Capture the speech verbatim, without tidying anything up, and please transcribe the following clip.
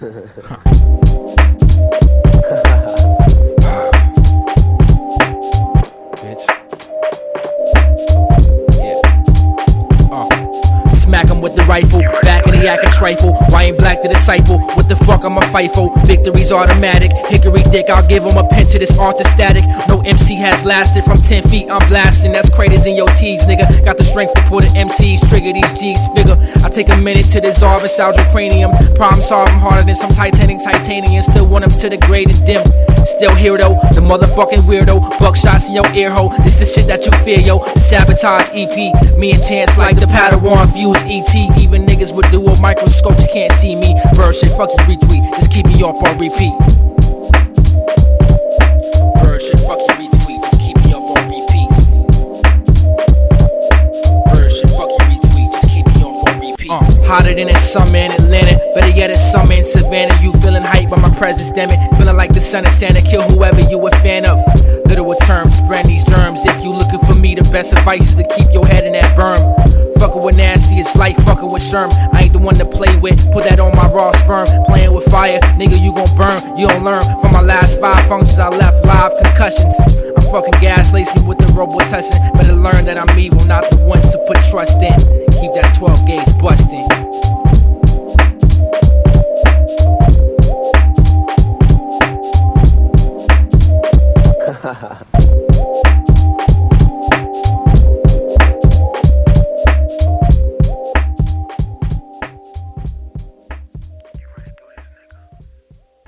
Bitch. Yeah. Uh. Smack him with the rifle, back in the yak and trifle. Ryan Black the disciple, what the fuck I'm a fight for? Victory's automatic, hickory dick, I'll give him a pinch of this orthostatic. No M C has lasted from ten feet, I'm blasting. That's craters in your teeth, nigga. Got the strength to pull the M Cs, trigger these G's, figure. I take a minute to dissolve inside your cranium. Problem solving harder than some Titanic titanium. Still want him to degrade and dim. Still here though, the motherfucking weirdo. Buckshots in your ear hole, this the shit that you fear, yo. The Sabotage E P, me and Chance like the Padawan fuse E T. Even niggas with dual microscopes can't see me. Bird shit, fuck you retweet, just keep me up on repeat. Bird shit, fuck you retweet, just keep me up on repeat. Bird shit, fuck you retweet, just keep me up on repeat. Uh, hotter than it's summer in Atlanta, better yet it's summer in Savannah. You feeling hype by my presence, damn it. Feeling like the son of Santa, kill whoever you a fan of. Literal terms, spread these germs. If you looking for me, the best advice is to keep your head in that berm. Fuckin' with nasty, it's like fuckin' with Sherm. I ain't the one to play with, put that on my raw sperm. Playing with fire, nigga, you gon' burn. You don't learn from my last five functions, I left live concussions. I'm fucking gas, lace me with the Robitussin. Better learn that I'm evil, not the one to put trust in. Keep that twelve gauge bustin'. Ha ha ha.